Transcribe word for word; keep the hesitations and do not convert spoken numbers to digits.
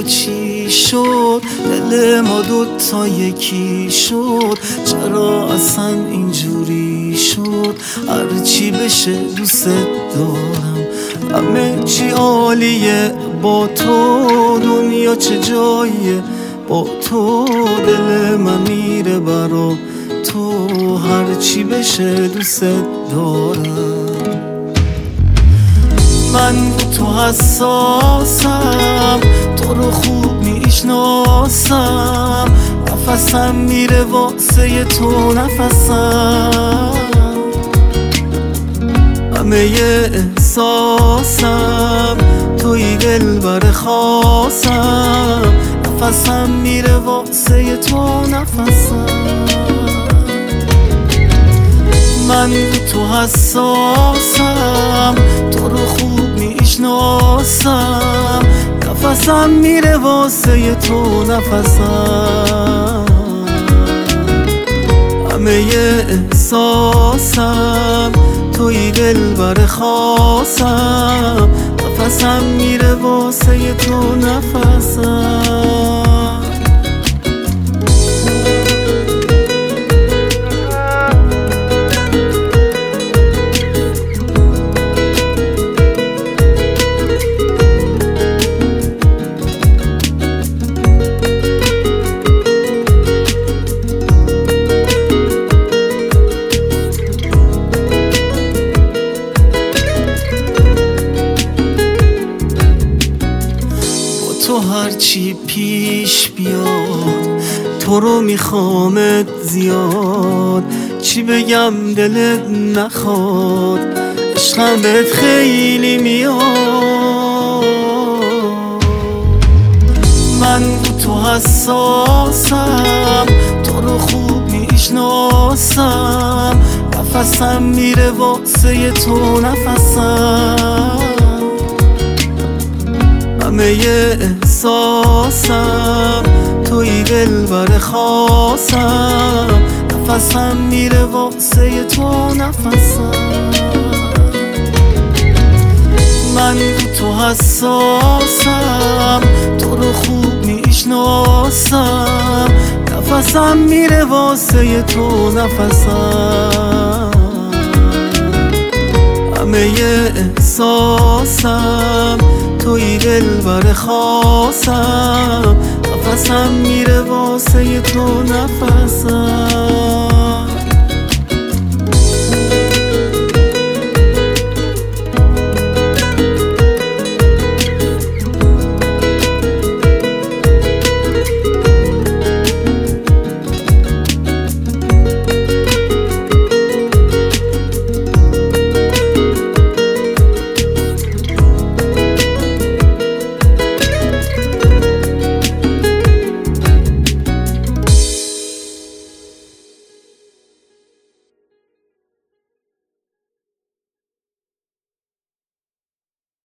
چی شد دل ما دوتا یکی شد؟ چرا اصلا اینجوری شد؟ هرچی بشه دوست دارم، همه چی عالیه با تو، دنیا چه جاییه با تو، دل من میره برا تو، هرچی بشه دوست دارم. من تو حساسم، تو رو خوب میشناسم، نفسم میره واسه تو نفسم، همه احساسم توی دلبر خاصم، نفسم میره واسه تو نفسم. من تو حساسم، تو رو خوب میشناسم، نفسم میره واسه تو نفسم، همه احساسم توی دلبر خاصم، نفسم میره واسه تو نفسم. تو هرچی پیش بیاد تو رو میخوامت زیاد، چی بگم دلت نخواد، عشقم بهت خیلی میاد. من تو حساسم، تو رو خوب میشناسم، نفسم میره واسه تو نفسم، همه احساسم توی دلبر خاصم، نفسم میره واسه تو نفسم. من تو حساسم، تو رو خوب میشناسم، نفسم میره واسه تو نفسم، همه احساسم توی دلبر خاصم، نفسم میره واسه تو نفسم.